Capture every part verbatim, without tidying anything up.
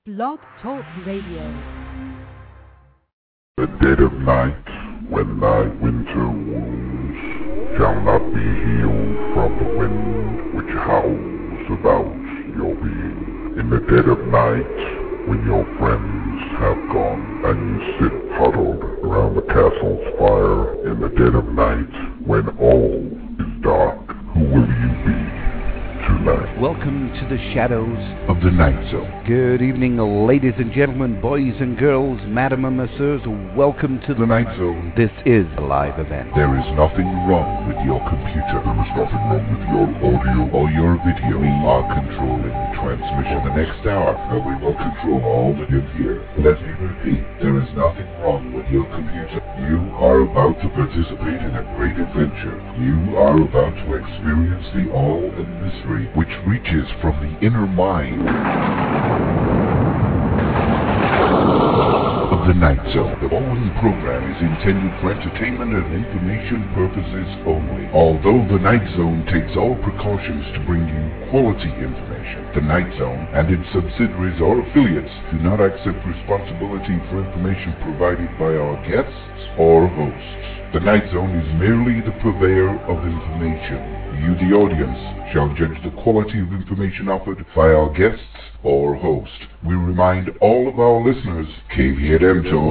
Blog Talk Radio. The dead of night, when thy winter wounds shall not be healed from the wind which howls about your being. In the dead of night, when your friends have gone, and you sit huddled around the castle's fire. In the dead of night, when all is dark, who will you be tonight? Welcome to the shadows Of the Night Zone. Good evening, ladies and gentlemen, boys and girls, madam and messieurs. Welcome to The Night Zone. This is a live event. There is nothing wrong with your computer. There is nothing wrong with your audio or your video. We are controlling the transmission. The next hour, and we will control all that you hear. Let me repeat, there is nothing wrong with your computer. You are about to participate in a great adventure. You are about to experience the awe and mystery which reaches from the inner mind of the Night Zone. The following program is intended for entertainment and information purposes only. Although the Night Zone takes all precautions to bring you quality information, the Night Zone and its subsidiaries or affiliates do not accept responsibility for information provided by our guests or hosts. The Night Zone is merely the purveyor of information. You, the audience, shall judge the quality of information offered by our guests or host. We remind all of our listeners, Caveat Emptor.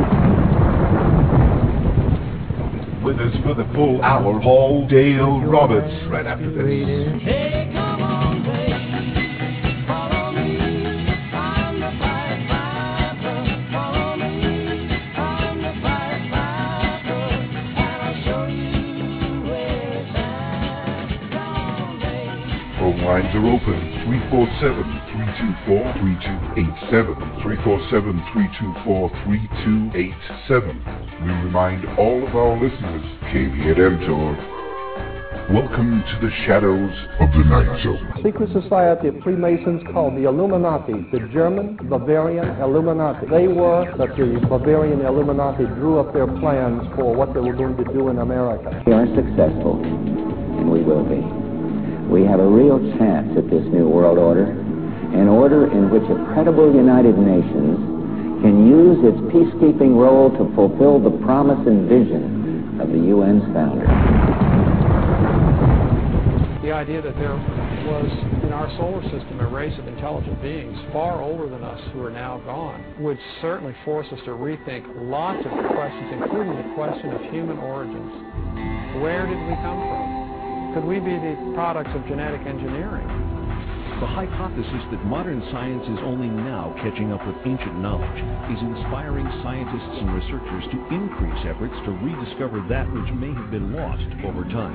With us for the full hour, Paul Dale Roberts, right after this. Hey, come on, baby, follow me, I'm the Pied Piper, follow me, I'm the Pied Piper, and I'll show you where it's at, come on, baby. Phone lines are open, three four seven, three two four, three two eight seven, three four seven, three two four, three two eight seven. We remind all of our listeners, Caveat Emptor. Welcome to the shadows of the Night Zone. Secret society of Freemasons called the Illuminati, the German Bavarian Illuminati. They were that the Bavarian Illuminati drew up their plans for what they were going to do in America. We are successful, and we will be. We have a real chance at this new world order, an order in which a credible United Nations can use its peacekeeping role to fulfill the promise and vision of the U N's founder. The idea that there was in our solar system a race of intelligent beings far older than us who are now gone would certainly force us to rethink lots of questions, including the question of human origins. Where did we come from? Could we be the products of genetic engineering? The hypothesis that modern science is only now catching up with ancient knowledge is inspiring scientists and researchers to increase efforts to rediscover that which may have been lost over time.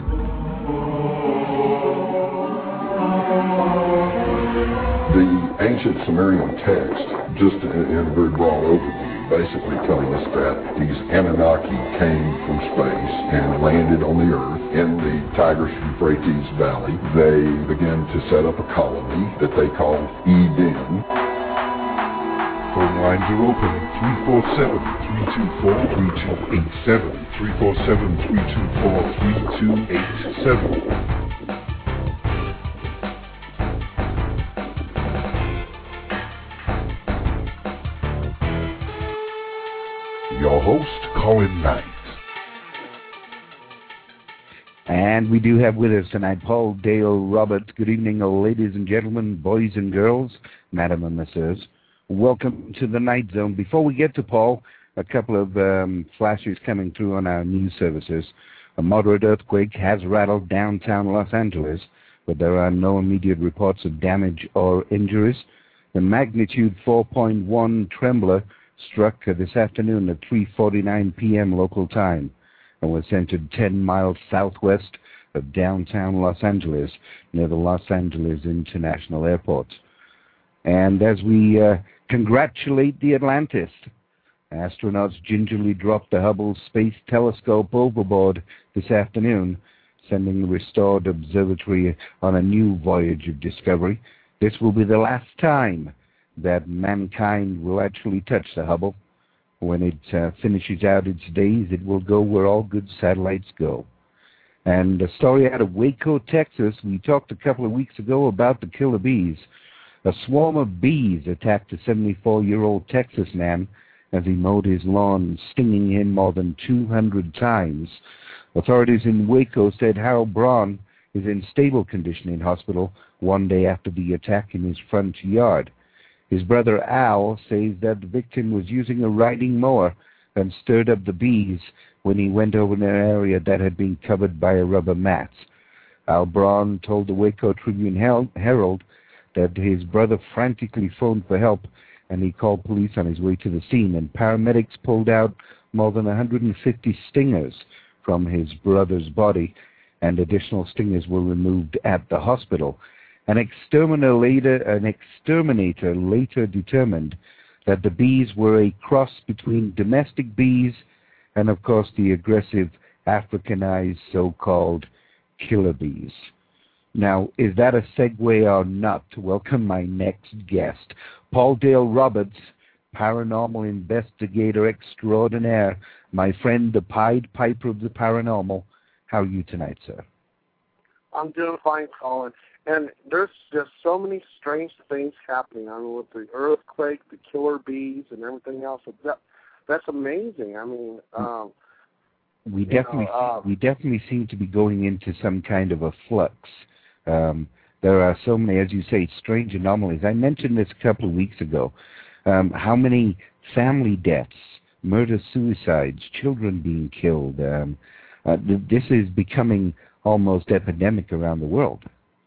The ancient Sumerian text, just in, in a very broad overview, basically telling us that these Anunnaki came from space and landed on the earth in the Tigris-Euphrates Valley. They began to set up a colony that they called Eden. Phone lines are open, three four seven, three two four, three two eight seven, three four seven, three two four, three two eight seven. Your host, Colin Knight. And we do have with us tonight Paul Dale Roberts. Good evening, ladies and gentlemen, boys and girls, madam and messieurs. Welcome to the Night Zone. Before we get to Paul, a couple of um, flashes coming through on our news services. A moderate earthquake has rattled downtown Los Angeles, but there are no immediate reports of damage or injuries. The magnitude four point one trembler struck uh, this afternoon at three forty-nine p.m. local time and was centered ten miles southwest of downtown Los Angeles near the Los Angeles International Airport. And as we uh, congratulate the Atlantis, astronauts gingerly dropped the Hubble Space Telescope overboard this afternoon, sending the restored observatory on a new voyage of discovery. This will be the last time that mankind will actually touch the Hubble. When it uh, finishes out its days, it will go where all good satellites go. And a story out of Waco, Texas. We talked a couple of weeks ago about the killer bees. A swarm of bees attacked a seventy-four-year-old Texas man as he mowed his lawn, stinging him more than two hundred times. Authorities in Waco said Harold Braun is in stable condition in hospital one day after the attack in his front yard. His brother Al says that the victim was using a riding mower and stirred up the bees when he went over an area that had been covered by a rubber mat. Al Braun told the Waco Tribune Herald that his brother frantically phoned for help, and he called police on his way to the scene, and paramedics pulled out more than one hundred fifty stingers from his brother's body, and additional stingers were removed at the hospital. An exterminator later, an exterminator later determined that the bees were a cross between domestic bees and, of course, the aggressive Africanized so-called killer bees. Now, is that a segue or not to welcome my next guest, Paul Dale Roberts, paranormal investigator extraordinaire, my friend, the Pied Piper of the paranormal. How are you tonight, sir? I'm doing fine, Colin. And there's just so many strange things happening. I mean, with the earthquake, the killer bees, and everything else. That, that's amazing. I mean, um, we definitely, know, uh, we definitely seem to be going into some kind of a flux. Um, there are so many, as you say, strange anomalies. I mentioned this a couple of weeks ago. Um, how many family deaths, murder, suicides, children being killed. Um, uh, th- this is becoming almost epidemic around the world.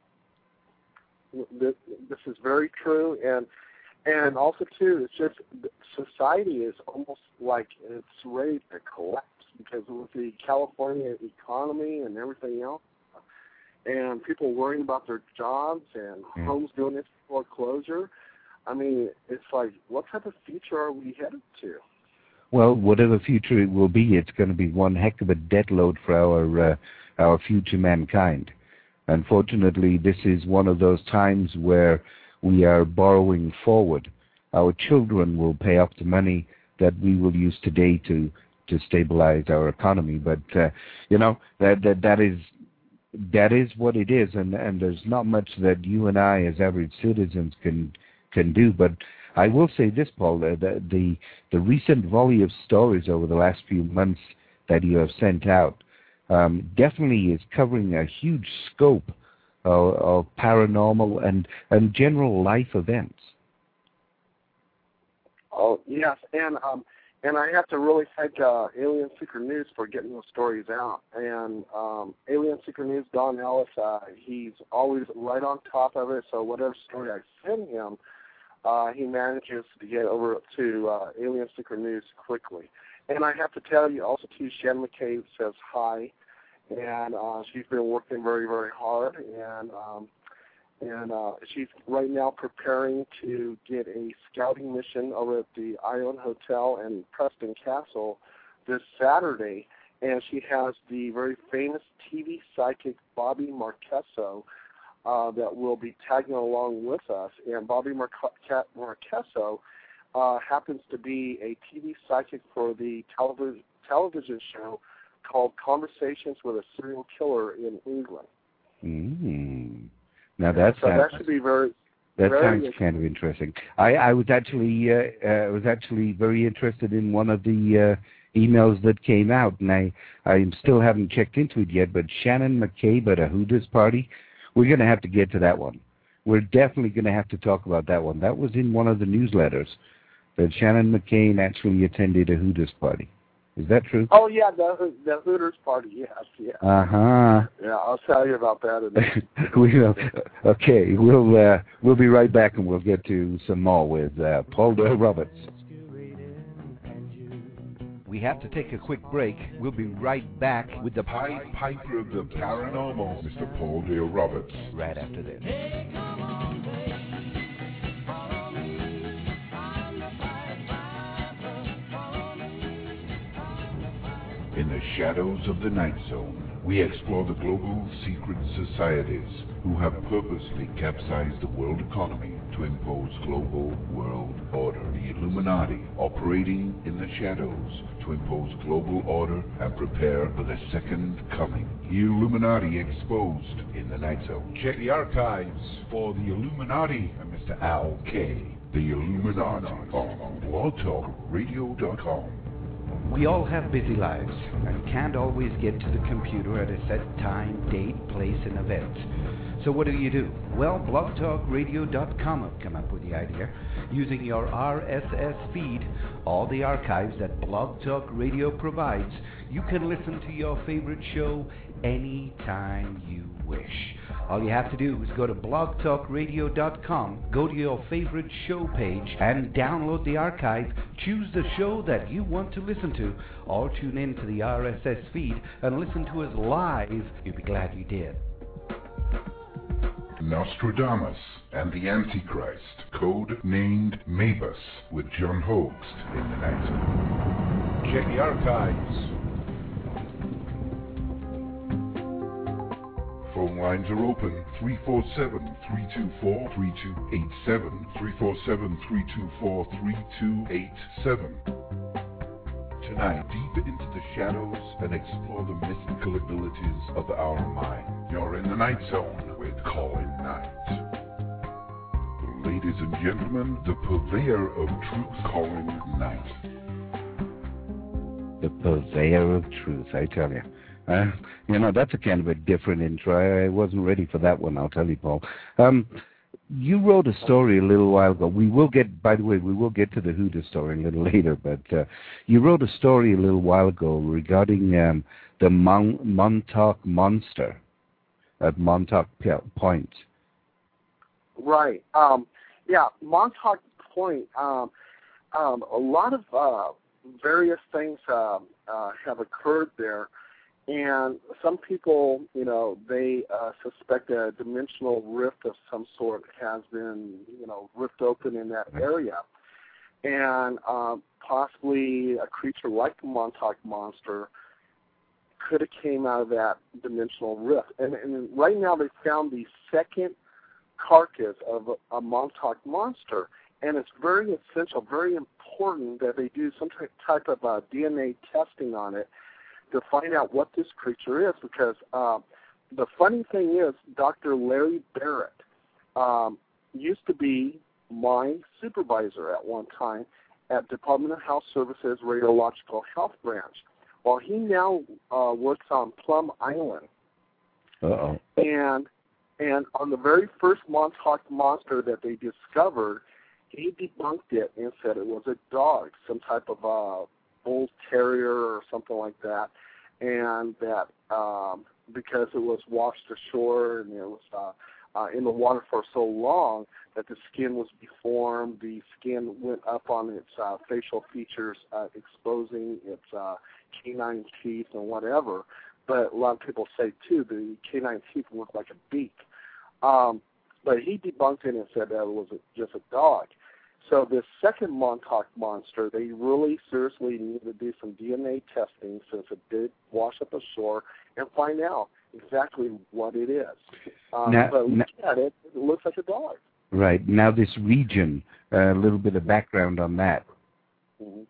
This, this is very true, and and also too, it's just society is almost like it's ready to collapse because with the California economy and everything else, and people worrying about their jobs and yeah. homes going into foreclosure. I mean, it's like, what type of future are we headed to? Well, whatever future it will be, it's going to be one heck of a debt load for our uh, our future mankind. Unfortunately, this is one of those times where we are borrowing forward. Our children will pay off the money that we will use today to, to stabilize our economy. But, uh, you know, that, that that is that is what it is, and, and there's not much that you and I as average citizens can can do. But I will say this, Paul, the, the, the recent volley of stories over the last few months that you have sent out Um, definitely is covering a huge scope of, of paranormal and, and general life events. Oh, yes, and um, and I have to really thank uh, Alien Secret News for getting those stories out. And um, Alien Secret News, Don Ellis, uh, he's always right on top of it, so whatever story I send him, uh, he manages to get over to uh, Alien Secret News quickly. And I have to tell you also, too, Shannon McCabe says hi, and uh, she's been working very, very hard, and um, and uh, she's right now preparing to get a scouting mission over at the Ione Hotel in Preston Castle this Saturday, and she has the very famous T V psychic Bobby Marchesso uh, that will be tagging along with us, and Bobby Marche- Marchesso Uh, happens to be a T V psychic for the television television show called Conversations with a Serial Killer in England. Mm. Now that so sounds, that should be very. That very sounds kind of interesting. I, I was actually uh, uh, was actually very interested in one of the uh, emails that came out, and I I still haven't checked into it yet. But Shannon McCabe at a Hooters party, we're going to have to get to that one. We're definitely going to have to talk about that one. That was in one of the newsletters that Shannon McCain actually attended a Hooters party. Is that true? Oh yeah, the the Hooters party. Yes, yeah. Uh huh. Yeah, I'll tell you about that. In we will. Okay, we'll uh, we'll be right back, and we'll get to some more with uh, Paul Dale Roberts. We have to take a quick break. We'll be right back with the Pied Piper of the Paranormal, Mister Paul Dale Roberts. right after this. Hey, come on, baby, follow me. I'm the Pied Piper. Follow me. I'm the Pied Piper. In the shadows of the Night Zone, we explore the global secret societies who have purposely capsized the world economy to impose global world order. The the Illuminati operating in the shadows to impose global order and prepare for the second coming. The Illuminati exposed in the Night Zone. Check the archives for the Illuminati and Mister Al K. The Illuminati on blog talk radio dot com. We all have busy lives and can't always get to the computer at a set time, date, place, and event. So what do you do? Well, blog talk radio dot com have come up with the idea. Using your R S S feed, all the archives that Blog Talk Radio provides, you can listen to your favorite show anytime you wish. All you have to do is go to blog talk radio dot com, go to your favorite show page, and download the archive. Choose the show that you want to listen to, or tune in to the R S S feed and listen to us live. You'll be glad you did. Nostradamus and the Antichrist, code named Mabus, with John Hoagst in the Night Zone. Check the archives. Phone lines are open, three four seven, three two four, three two eight seven, three four seven, three two four, three two eight seven. Tonight, deep into the shadows and explore the mystical abilities of our mind. You're in the Night Zone with Colin Knight. Ladies and gentlemen, the purveyor of truth, Colin Knight. The purveyor of truth, I tell you. Uh, you know, that's a kind of a different intro. I wasn't ready for that one, I'll tell you, Paul. Um, you wrote a story a little while ago. We will get, by the way, we will get to the Huda story a little later, but uh, you wrote a story a little while ago regarding um, the Mon- Montauk Monster at Montauk Point. Right. Um, yeah, Montauk Point, um, um, a lot of uh, various things uh, uh, have occurred there. And some people, you know, they uh, suspect a dimensional rift of some sort has been, you know, ripped open in that area. And uh, possibly a creature like the Montauk Monster could have came out of that dimensional rift. And, and right now they found the second carcass of a, a Montauk Monster. And it's very essential, very important that they do some type of uh, D N A testing on it to find out what this creature is, because uh, the funny thing is Doctor Larry Barrett um, used to be my supervisor at one time at Department of Health Services Radiological Health Branch. Well, he now uh, works on Plum Island. Uh-oh. And, and on the very first Montauk Monster that they discovered, he debunked it and said it was a dog, some type of uh, bull terrier or something like that, and that um, because it was washed ashore and it was uh, uh, in the water for so long that the skin was deformed, the skin went up on its uh, facial features, uh, exposing its uh, canine teeth and whatever. But a lot of people say, too, the canine teeth look like a beak. Um, but he debunked it and said that it was a, just a dog. So this second Montauk Monster, they really seriously need to do some D N A testing since it did wash up ashore and find out exactly what it is. Um, now, but look now, at it, it looks like a dog. Right. Now this region, uh, a little bit of background on that. Mm-hmm.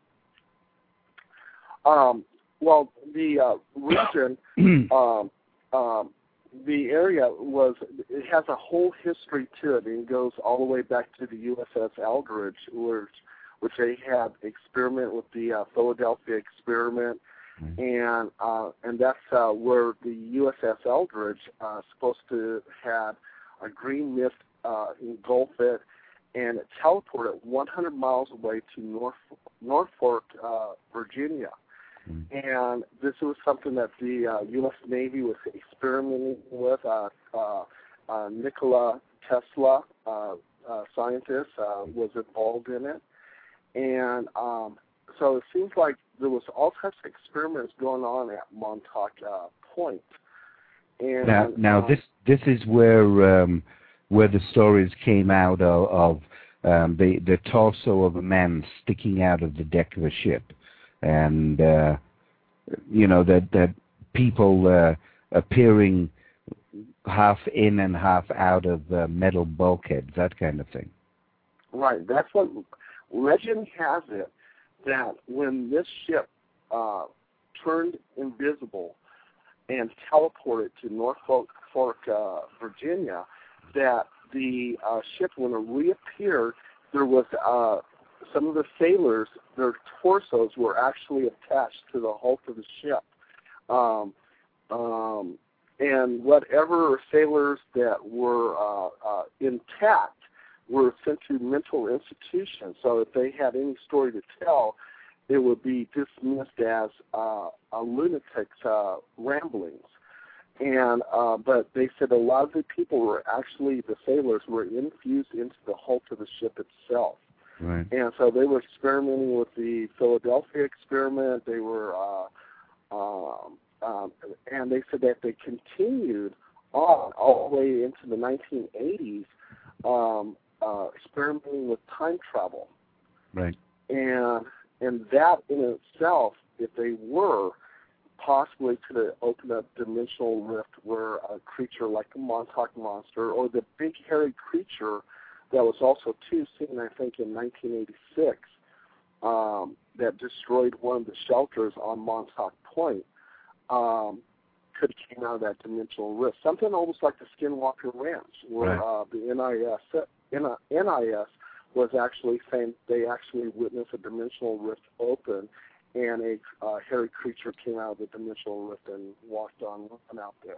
Um, well, the uh, region, um, um, the area was, it has a whole history to it. It goes all the way back to the U S S Eldridge, which, which they had experiment with the uh, Philadelphia experiment, mm-hmm. and uh, and that's uh, where the U S S Eldridge uh, supposed to have a green mist uh, engulf it, and it teleported one hundred miles away to North, Norfolk, uh, Virginia. And this was something that the uh, U S Navy was experimenting with. Uh, uh, uh, Nikola Tesla, uh, uh, scientist, uh, was involved in it. And um, so it seems like there was all types of experiments going on at Montauk uh, Point. And, now, now um, this this is where um, where the stories came out of, of um, the the torso of a man sticking out of the deck of a ship. And, uh, you know, that, that people uh, appearing half in and half out of uh, metal bulkheads, that kind of thing. Right. That's what legend has it that when this ship uh, turned invisible and teleported to Norfolk, uh, Virginia, that the uh, ship, when it reappeared, there was uh, some of the sailors, their torsos were actually attached to the hull of the ship. Um, um, and whatever sailors that were uh, uh, intact were sent to mental institutions. So if they had any story to tell, it would be dismissed as uh, a lunatic's uh, ramblings. And uh, but they said a lot of the people were actually, the sailors were infused into the hull of the ship itself. Right. And so they were experimenting with the Philadelphia experiment. They were, uh, um, um, and they said that they continued on all the way into the nineteen eighties, um, uh, experimenting with time travel. Right. And and that in itself, if they were, possibly could have opened up dimensional rift where a creature like the Montauk Monster or the big hairy creature that was also too seen, I think, in nineteen eighty-six, um, that destroyed one of the shelters on Montauk Point, um, could have came out of that dimensional rift. Something almost like the Skinwalker Ranch, where right. uh, the N I S, N I S was actually saying they actually witnessed a dimensional rift open, and a uh, hairy creature came out of the dimensional rift and walked on out there.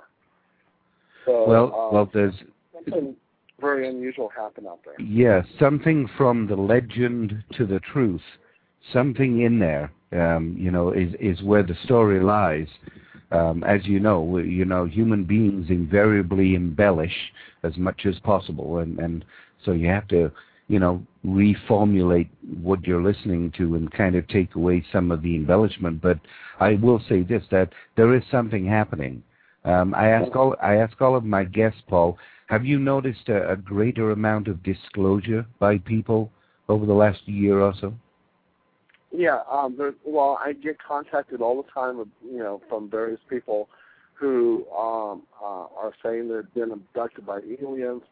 So, well, um, well, there's something very unusual happened out there. Yeah, something from the legend to the truth, something in there, um, you know, is is where the story lies. Um, as you know, we, you know, human beings invariably embellish as much as possible, and and so you have to, you know, reformulate what you're listening to and kind of take away some of the embellishment. But I will say this, that there is something happening. Um, I ask all I ask all of my guests, Paul, have you noticed a, a greater amount of disclosure by people over the last year or so? Yeah, um, there, well, I get contacted all the time, you know, from various people who um, uh, are saying they've been abducted by aliens,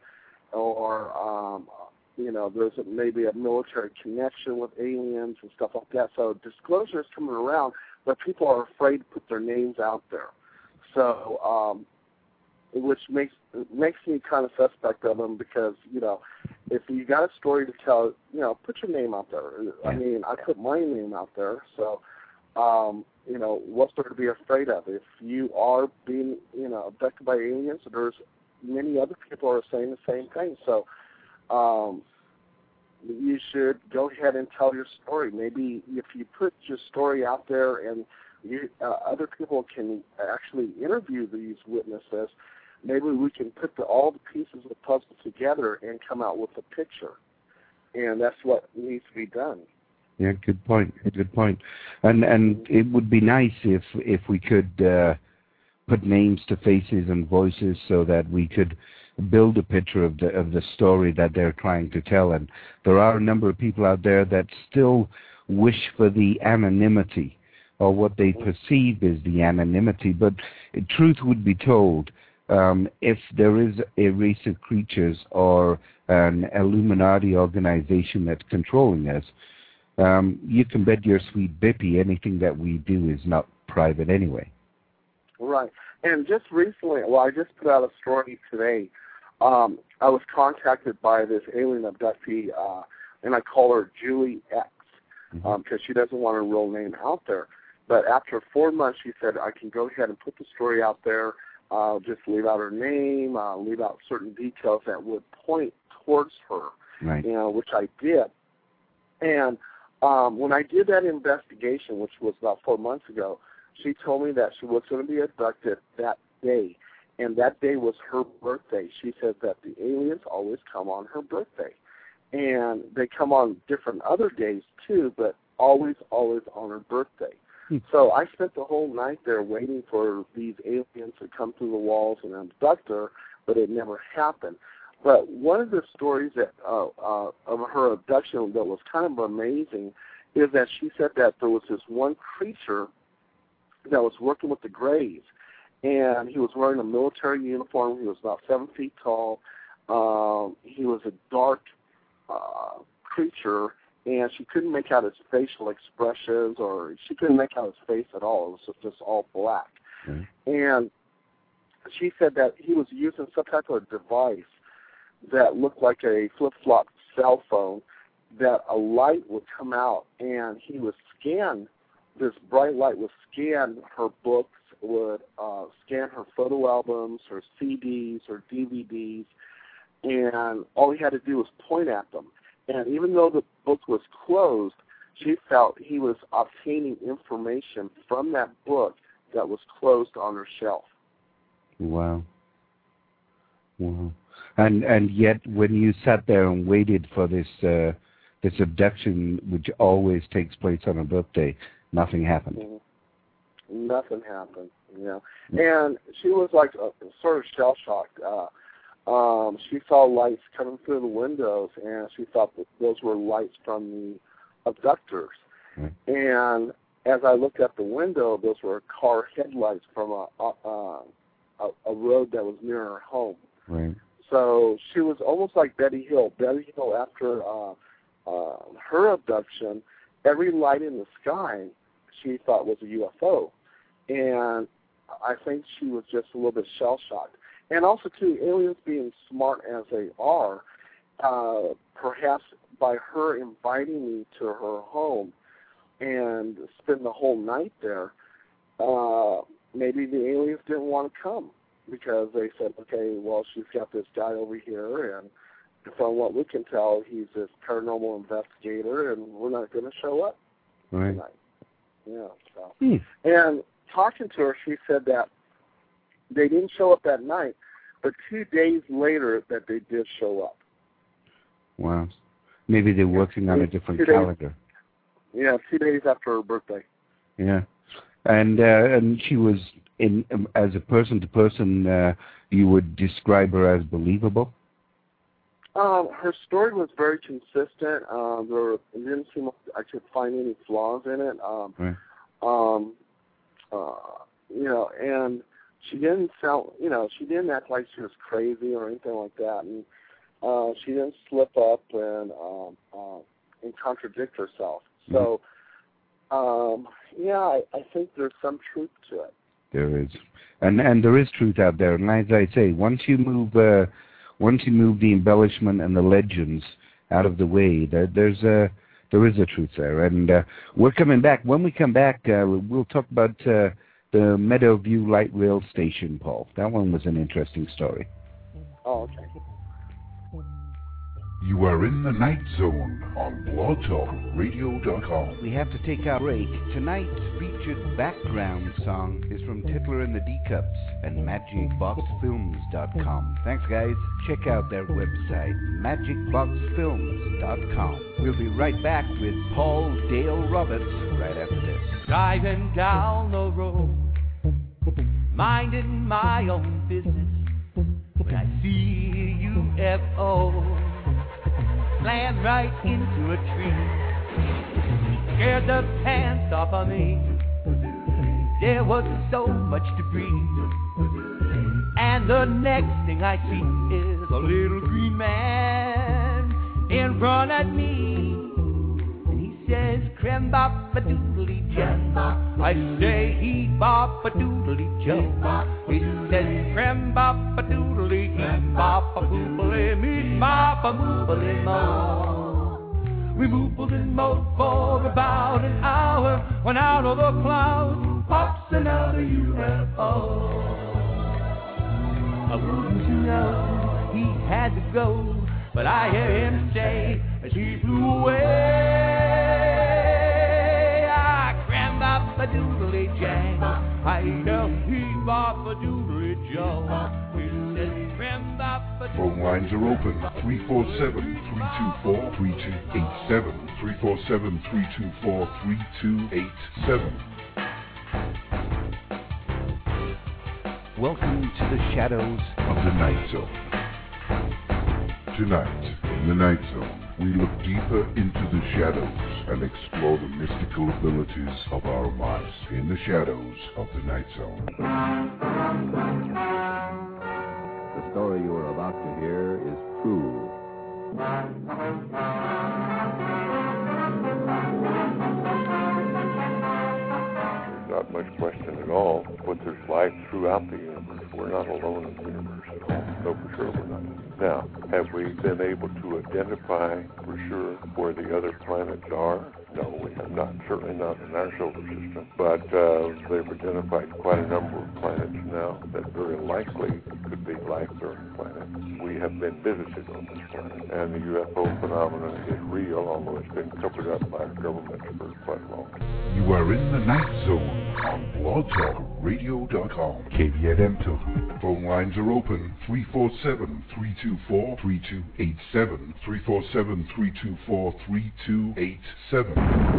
or um, you know, there's a, maybe a military connection with aliens and stuff like that. So disclosure is coming around, but people are afraid to put their names out there. So, um, which makes makes me kind of suspect of them, because, you know, if you got a story to tell, you know, put your name out there. I mean, I put my name out there, so, um, you know, what's there to be afraid of? If you are being, you know, abducted by aliens, there's many other people are saying the same thing. So, um, you should go ahead and tell your story. Maybe if you put your story out there and you, uh, other people can actually interview these witnesses, maybe we can put the, all the pieces of the puzzle together and come out with a picture. And that's what needs to be done. Yeah, good point. Good point. And and it would be nice if if we could uh, put names to faces and voices so that we could build a picture of the of the story that they're trying to tell. And there are a number of people out there that still wish for the anonymity, or what they perceive as the anonymity. But truth would be told, um, if there is a race of creatures or an Illuminati organization that's controlling us, um, you can bet your sweet bippy anything that we do is not private anyway. Right. And just recently, well, I just put out a story today. Um, I was contacted by this alien abductee, uh, and I call her Julie X, because mm-hmm. um, she doesn't want her real name out there. But after four months, she said, I can go ahead and put the story out there, uh, just leave out her name, uh, leave out certain details that would point towards her, right. you know, which I did. And um, when I did that investigation, which was about four months ago, she told me that she was going to be abducted that day, and that day was her birthday. She said that the aliens always come on her birthday, and they come on different other days too, but always, always on her birthday. So I spent the whole night there waiting for these aliens to come through the walls and abduct her, but it never happened. But one of the stories that uh, uh, of her abduction that was kind of amazing is that she said that there was this one creature that was working with the Greys, and he was wearing a military uniform. He was about seven feet tall. Um, he was a dark uh, creature, and she couldn't make out his facial expressions, or she couldn't make out his face at all. It was just all black. Mm. And she said that he was using some type of device that looked like a flip-flop cell phone, that a light would come out, and he would scan, this bright light would scan her books, would uh, scan her photo albums, her C Ds, her D V Ds, and all he had to do was point at them. And even though the book was closed, she felt he was obtaining information from that book that was closed on her shelf. Wow. Wow. And and yet, when you sat there and waited for this uh, this abduction, which always takes place on a birthday, nothing happened. Mm-hmm. Nothing happened. Yeah. And she was like uh, sort of shell shocked. Uh, um, she saw lights coming through the windows, and she thought that those were lights from the abductors. Right. And as I looked at the window, those were car headlights from a a, a, a road that was near her home. Right. So she was almost like Betty Hill. Betty Hill, after uh, uh, her abduction, every light in the sky she thought was a U F O. And I think she was just a little bit shell-shocked. And also, too, aliens being smart as they are, uh, perhaps by her inviting me to her home and spend the whole night there, uh, maybe the aliens didn't want to come, because they said, okay, well, she's got this guy over here, and from what we can tell, he's this paranormal investigator, and we're not going to show up Right. tonight. Yeah. So. Hmm. And talking to her, she said that they didn't show up that night, but two days later that they did show up. Wow. Maybe they're working on a different Two days. calendar. Yeah, two days after her birthday. Yeah. And uh, and she was, in um, as a person to person, uh, you would describe her as believable? Um, her story was very consistent. Uh, there it didn't seem like I could find any flaws in it. Um, Right. um, uh, you know, and she didn't sound, you know, she didn't act like she was crazy or anything like that, and uh, she didn't slip up and um, uh, and contradict herself. So, um, yeah, I, I think there's some truth to it. There is, and and there is truth out there. And as I say, once you move, uh, once you move the embellishment and the legends out of the way, there, there's a there is a truth there. And uh, we're coming back. When we come back, uh, we'll talk about uh, the Meadowview Light Rail Station, Paul. That one was an interesting story. Oh, okay. You are in the Night Zone on blog talk radio dot com. We have to take our break. Tonight's featured background song is from Titler and the D-Cups and magic box films dot com. Thanks, guys. Check out their website, magic box films dot com. We'll be right back with Paul Dale Roberts right after this. Driving down the road, minding my own business, when I see a U F O slam right into a tree, scared the pants off of me. There was so much debris, and the next thing I see is a little green man in front of me. Says creme bop a doodly jam. I say he bop a doodly jam. He says creme bop a doodly he bop a boobly me bop a moobly mo. We moobled and mowed for about an hour when out of the clouds pops another U F O. I wouldn't know he had to go, but I hear him say as he flew away. A doodly jang, I tell he bop a doodly joe. He says cram bop a Phone lines are open. three four seven, three two four, three two eight seven. three four seven, three two four, three two eight seven. Welcome to the shadows Of the Night Zone. Tonight, in the Night Zone, we look deeper into the shadows and explore the mystical abilities of our minds in the shadows of the Night Zone. The story you are about to hear is true. not much question at all what there's life throughout the universe. We're not alone in the universe at all. No, for sure we're not. Now, have we been able to identify for sure where the other planets are? No, we have not. Certainly not in our solar system. But uh, they've identified quite a number of planets now that very likely could be life-bearing planets. We have been visited on this planet, and the U F O phenomenon is real, although it's been covered up by our government for quite a long time. You are in the Night Zone on blog talk radio dot com. K V N M Tilton. Phone lines are open three four seven, three two four, three two eight seven, three four seven, three two four, three two eight seven.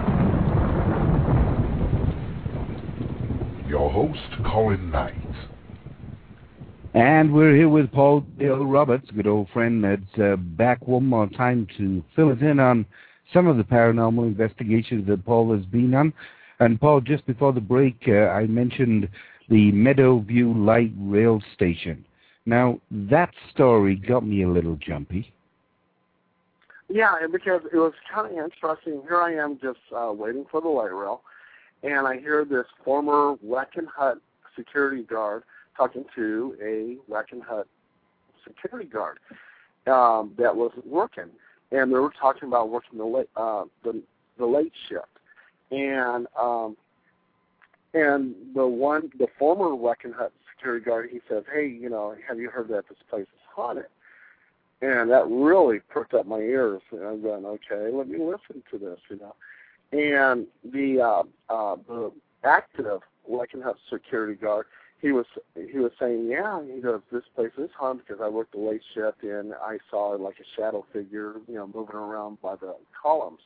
Your host, Colin Knight. And we're here with Paul Dale Roberts, good old friend that's uh, back one more time to fill us in on some of the paranormal investigations that Paul has been on. And Paul, just before the break, uh, I mentioned the Meadowview Light Rail Station. Now, that story got me a little jumpy. Yeah, because it was kind of interesting. Here I am just uh, waiting for the light rail, and I hear this former Wackenhut security guard talking to a Wackenhut security guard um, that was working, and they were talking about working the late uh, the the late shift, and um, and the one the former Wackenhut security guard, he says, "Hey, you know, have you heard that this place is haunted?" And that really perked up my ears. And I'm going, okay, let me listen to this, you know. And the uh, uh, the active Wackenhut security guard, he was he was saying, yeah, he goes, this place is haunted because I worked the late shift and I saw like a shadow figure, you know, moving around by the columns.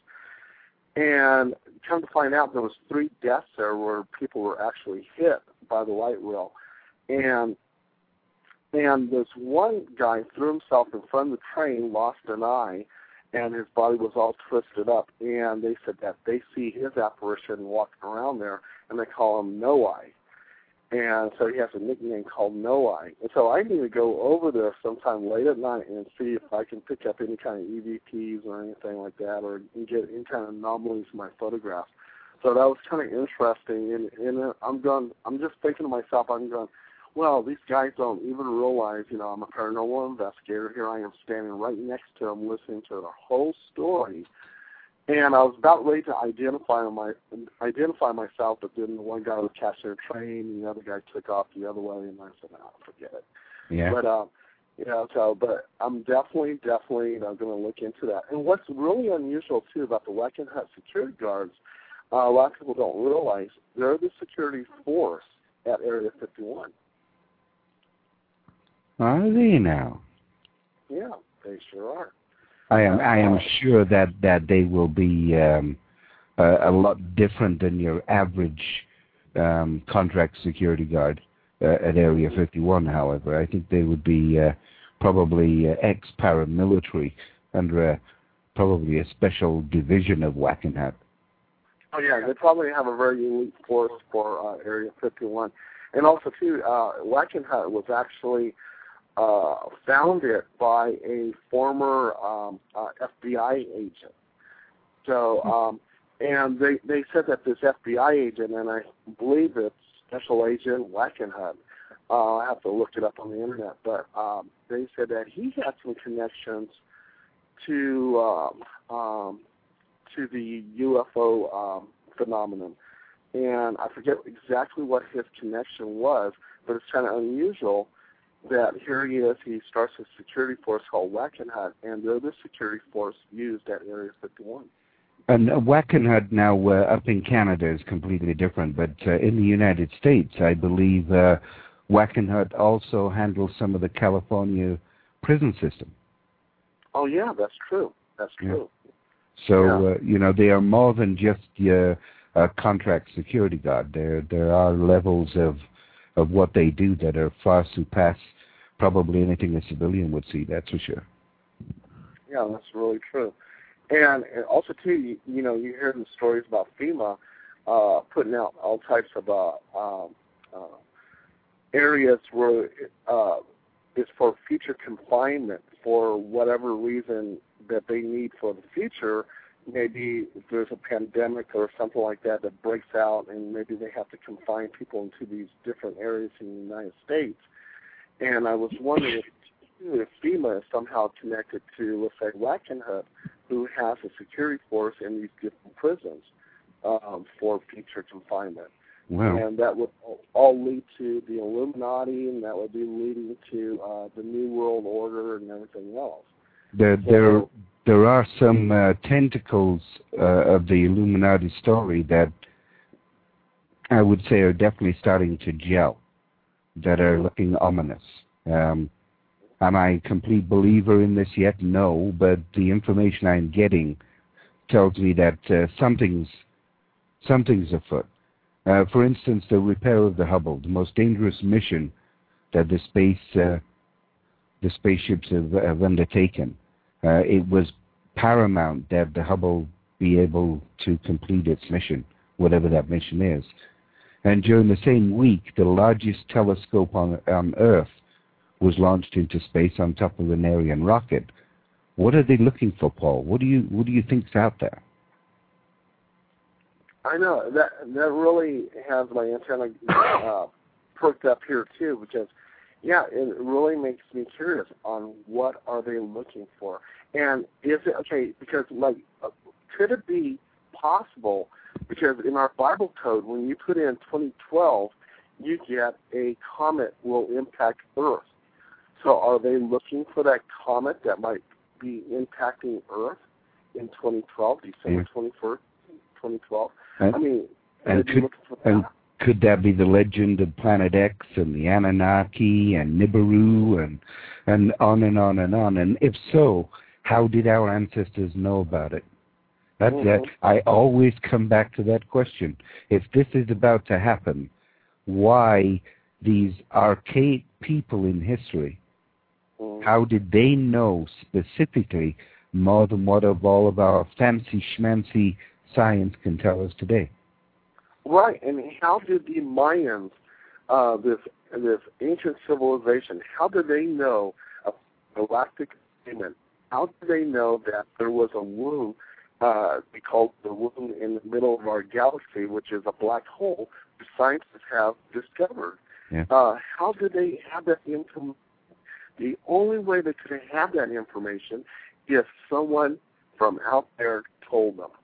And come to find out, there was three deaths there where people were actually hit by the light rail. And And this one guy threw himself in front of the train, lost an eye, and his body was all twisted up. And they said that they see his apparition walking around there, and they call him No Eye. And so he has a nickname called No Eye. And so I need to go over there sometime late at night and see if I can pick up any kind of E V Ps or anything like that, or get any kind of anomalies in my photographs. So that was kind of interesting. And, and I'm going, I'm just thinking to myself, I'm going, well, these guys don't even realize, you know, I'm a paranormal investigator. Here I am standing right next to them listening to the whole story. And I was about ready to identify my identify myself, but then the one guy was catching a train, and the other guy took off the other way, and I said, no, forget it. Yeah. But, uh, you know, so, but I'm definitely, definitely, you know, going to look into that. And what's really unusual, too, about the Wackenhut security guards, uh, a lot of people don't realize they're the security force at Area fifty-one. Are they now? Yeah, they sure are. I am. I am sure that, that they will be um, a, a lot different than your average um, contract security guard uh, at Area fifty-one. However, I think they would be uh, probably uh, ex-paramilitary under a, probably a special division of Wackenhut. Oh yeah, they probably have a very unique force for uh, Area fifty-one, and also too, uh, Wackenhut was actually Uh, founded by a former um, uh, F B I agent. So, um, and they, they said that this F B I agent, and I believe it's Special Agent Wackenhut, uh, I have to look it up on the internet, but um, they said that he had some connections to um, um, to the U F O um, phenomenon. And I forget exactly what his connection was, but it's kind of unusual that here he is, he starts a security force called Wackenhut, and they're the security force used at Area fifty-one. And uh, Wackenhut now uh, up in Canada is completely different, but uh, in the United States, I believe uh, Wackenhut also handles some of the California prison system. Oh, yeah, that's true. That's true. Yeah. So, yeah. uh, you know, they are more than just your uh, contract security guard. There, there are levels of of what they do that are far surpass probably anything a civilian would see, that's for sure. Yeah, that's really true. And, and also, too, you, you know, you hear the stories about FEMA uh, putting out all types of uh, um, uh, areas where uh, it's for future confinement for whatever reason that they need for the future, maybe there's a pandemic or something like that that breaks out, and maybe they have to confine people into these different areas in the United States. And I was wondering if, if FEMA is somehow connected to, let's say, Wackenhut, who has a security force in these different prisons um, for future confinement. Wow. And that would all lead to the Illuminati, and that would be leading to uh, the New World Order and everything else. There, So, there, there are some uh, tentacles uh, of the Illuminati story that I would say are definitely starting to gel, that are looking ominous. Um, am I a complete believer in this yet? No, but the information I'm getting tells me that uh, something's something's afoot. Uh, for instance, the repair of the Hubble, the most dangerous mission that the space uh, the spaceships have, have undertaken. Uh, it was paramount that the Hubble be able to complete its mission, whatever that mission is. And during the same week, the largest telescope on, on Earth was launched into space on top of an Ariane rocket. What are they looking for, Paul? What do you what do you think's out there? I know that that really has my antenna uh, perked up here too, because yeah, it really makes me curious on what are they looking for, and is it okay? Because like, uh, could it be possible? Because in our Bible code, when you put in twenty twelve, you get a comet will impact Earth. So are they looking for that comet that might be impacting Earth in twenty twelve, December twenty-first, twenty twelve? And, I mean, and could, and could that be the legend of Planet X and the Anunnaki and Nibiru and and on and on and on? And if so, how did our ancestors know about it? That's mm-hmm. that. I always come back to that question. If this is about to happen, why these archaic people in history, mm-hmm. how did they know specifically more than what of all of our fancy schmancy science can tell us today? Right, and how did the Mayans, uh, this this ancient civilization, how did they know of galactic alignment? How did they know that there was a womb, uh, we call the womb in the middle of our galaxy, which is a black hole, which scientists have discovered? Yeah. Uh, how did they have that information? The only way they could have that information if someone from out there told them.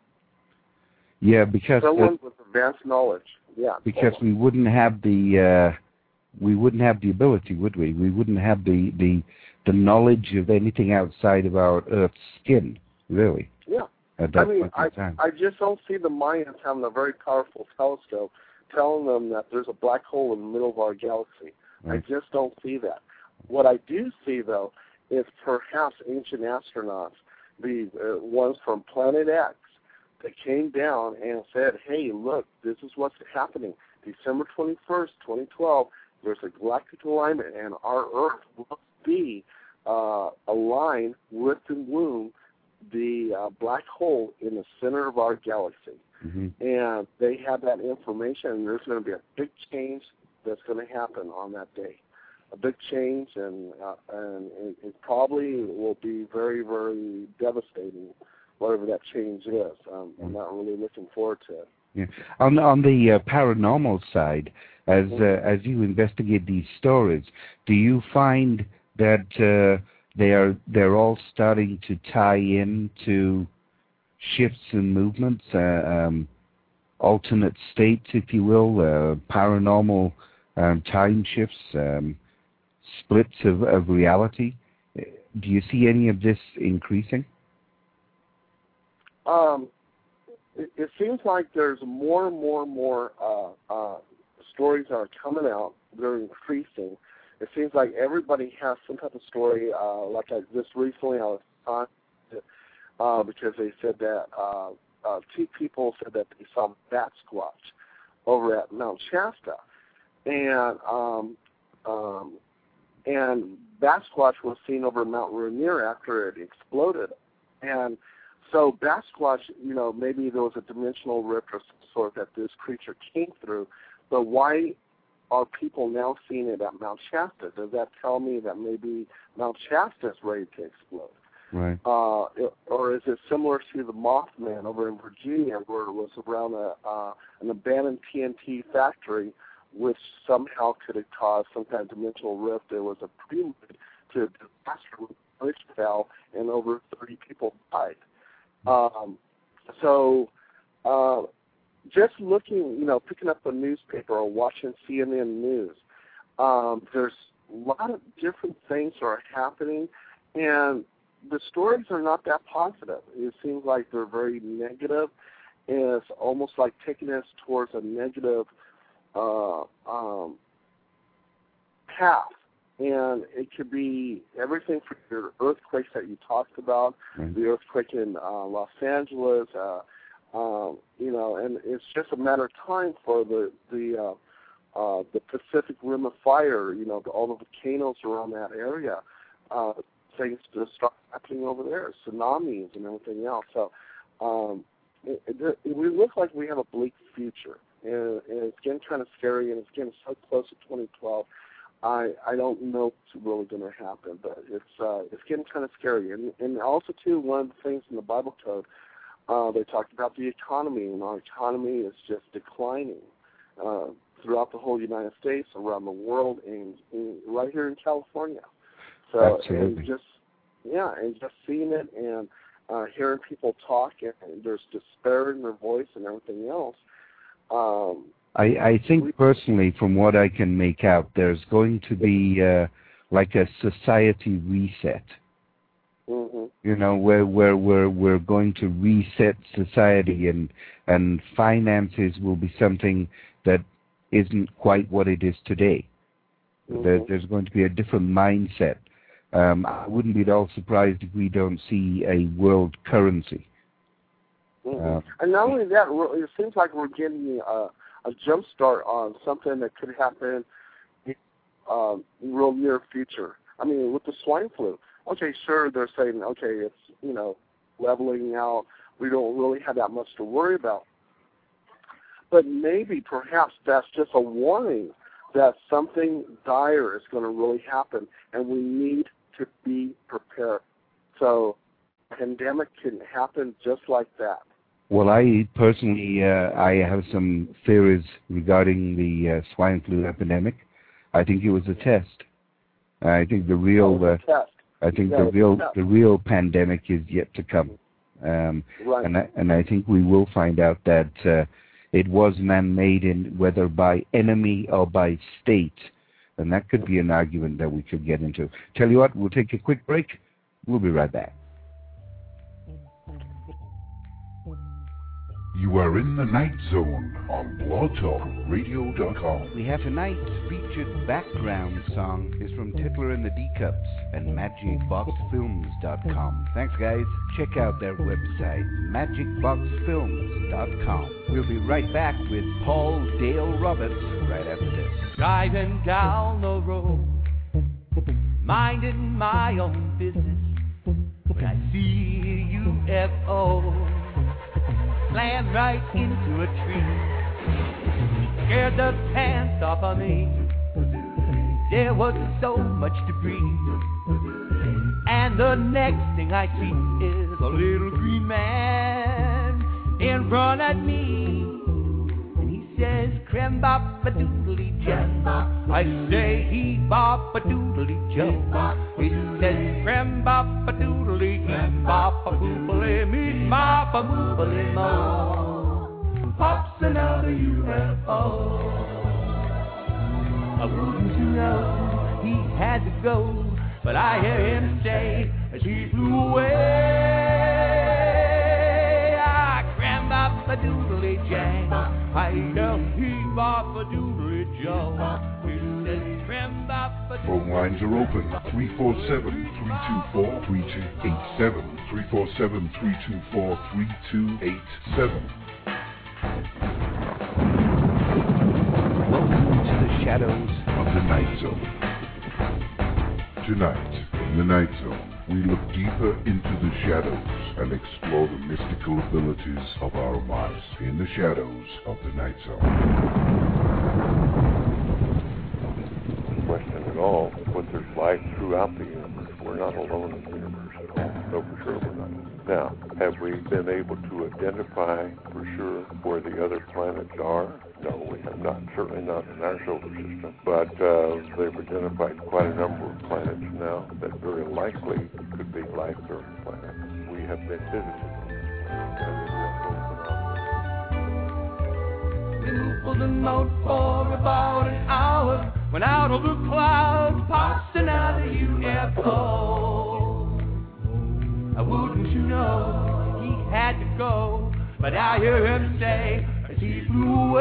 Yeah, because someone uh, with advanced knowledge. Yeah. Because we wouldn't have the uh, we wouldn't have the ability, would we? We wouldn't have the, the the knowledge of anything outside of our Earth's skin, really. Yeah. At that I mean, point in I time. I just don't see the Mayans having a very powerful telescope telling them that there's a black hole in the middle of our galaxy. Right. I just don't see that. What I do see, though, is perhaps ancient astronauts, the uh, ones from Planet X, that came down and said, hey, look, this is what's happening. December twenty-first, twenty twelve, there's a galactic alignment, and our Earth will be uh, aligned with the womb, the uh, black hole in the center of our galaxy. Mm-hmm. And they have that information, and there's going to be a big change that's going to happen on that day. A big change, and uh, and it, it probably will be very, very devastating, whatever that change is. Um, I'm not really looking forward to it. Yeah. On on the uh, paranormal side, as mm-hmm. uh, as you investigate these stories, do you find that uh, they are they're all starting to tie in to shifts and movements, uh, um, alternate states, if you will, uh, paranormal um, time shifts, um, splits of, of reality? Do you see any of this increasing? Um, it, it seems like there's more and more and more uh, uh, stories that are coming out. They're increasing. It seems like everybody has some type of story. Uh, like I, just recently, I was on uh, because they said that uh, uh, two people said that they saw Bat Squatch over at Mount Shasta, and um, um, and Bat Squatch was seen over Mount Rainier after it exploded, and so Bat Squatch, you know, maybe there was a dimensional rift or some sort that this creature came through, but why are people now seeing it at Mount Shasta? Does that tell me that maybe Mount Shasta is ready to explode? Right. Uh, or is it similar to the Mothman over in Virginia, where it was around a, uh, an abandoned T N T factory, which somehow could have caused some kind of dimensional rift? There was a prelude to a disaster when the bridge fell and over thirty people died. Um, so uh, just looking, you know, picking up a newspaper or watching C N N News, um, there's a lot of different things that are happening, and the stories are not that positive. It seems like they're very negative, and it's almost like taking us towards a negative uh, um, path. And it could be everything from your earthquakes that you talked about, right. the earthquake in uh, Los Angeles, uh, um, you know, and it's just a matter of time for the the uh, uh, the Pacific Rim of Fire, you know, the, all the volcanoes around that area. Uh, things to start happening over there, tsunamis and everything else. So um, it, it, it, we look like we have a bleak future, and, and it's getting kind of scary, and it's getting so close to twenty twelve. I I don't know what's really going to happen, but it's uh, it's getting kind of scary. And, and also, too, one of the things in the Bible code, uh, they talked about the economy, and our economy is just declining uh, throughout the whole United States, around the world, and, and right here in California. So, Absolutely. and just, yeah, and just seeing it and uh, hearing people talk, and there's despair in their voice and everything else. Um, I, I think we, personally, from what I can make out, there's going to be uh, like a society reset. mm-hmm. You know, where where we're we're going to reset society, and and finances will be something that isn't quite what it is today. Mm-hmm. There, there's going to be a different mindset. Um, I wouldn't be at all surprised if we don't see a world currency. Mm-hmm. Uh, and not only that, it seems like we're getting a, a jump start on something that could happen in um, real near future. I mean, with the swine flu. Okay, sure, they're saying, okay, it's, you know, leveling out. We don't really have that much to worry about. But maybe, perhaps, that's just a warning that something dire is going to really happen, and we need to be prepared. So a pandemic can happen just like that. Well, I personally, uh, I have some theories regarding the uh, swine flu epidemic. I think it was a test. I think the real, Oh, it's a uh, test. I think Yeah, the real, it's a test. the real pandemic is yet to come. Um, Right. and I, and I think we will find out that uh, it was man-made, in whether by enemy or by state, and that could be an argument that we could get into. Tell you what, we'll take a quick break. We'll be right back. You are in the Night Zone on blog talk radio dot com. We have tonight's featured background song is from Titler and the D-Cups and magic box films dot com. Thanks, guys. Check out their website, magic box films dot com. We'll be right back with Paul Dale Roberts right after this. Driving down the road, minding my own business, when I see a U F O slam right into a tree. Scared the pants off of me. There was so much debris. And the next thing I see is a little green man in front of me. And he says, Crem bop a doodly jam. I say, he bop a doodly jam. He says, Crem bop a doodly jam. Bop a boobly me, bop a boobly mo. Pops another U F O. I wouldn't know he had to go, but I hear him say as he flew away, ah, cram bop a doodly jam. I hear he bop a doodly jam. He says cram bop a doodly. Phone lines are open. three four seven, three two four, three two eight seven. three four seven, three two four, three two eight seven. Welcome to the shadows Of the Night Zone. Tonight, in the Night Zone, we look deeper into the shadows and explore the mystical abilities of our minds in the shadows of the Night Zone. question at all what they're there's life throughout the universe. We're not alone in the universe at all. No, for sure we're not. Now, have we been able to identify for sure where the other planets are? No, we have not. Certainly not in our solar system. But uh, they've identified quite a number of planets now that very likely could be life-bearing planets. We have been visited. We moved for the moat for about an hour, when out of the clouds pops another U F O. Wouldn't you know he had to go, but I hear him say as he flew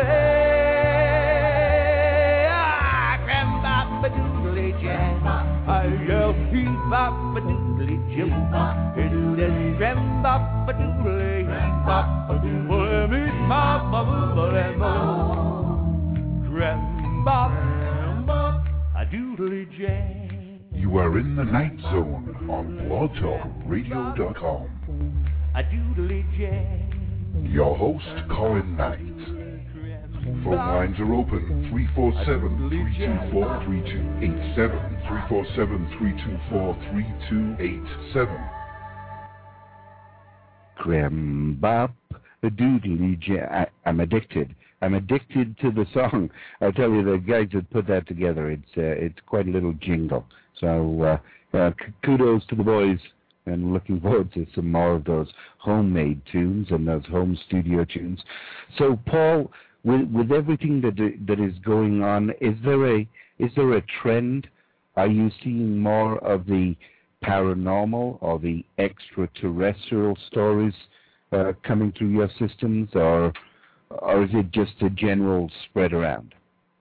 away. Ah, Gram-bop-a-doodly jam. I yell, heat-bop-a-doodly jim. It says Gram-bop-a-doodly, bop-a-doodly, meet-bop-a-doodly-mo. Gram-bop-a-doodly jam. You are in the Night Zone on blog talk radio dot com. Your host, Colin Knight. Phone lines are open, three four seven, three two four, three two eight seven, three four seven, three two four, three two eight seven. Crembop doodly jam. I'm addicted. I'm addicted to the song. I tell you, the guys that put that together, it's uh, it's quite a little jingle. So uh, uh, kudos to the boys, and looking forward to some more of those homemade tunes and those home studio tunes. So, Paul, with with everything that that is going on, is there a is there a trend? Are you seeing more of the paranormal or the extraterrestrial stories uh, coming through your systems, or or is it just a general spread around?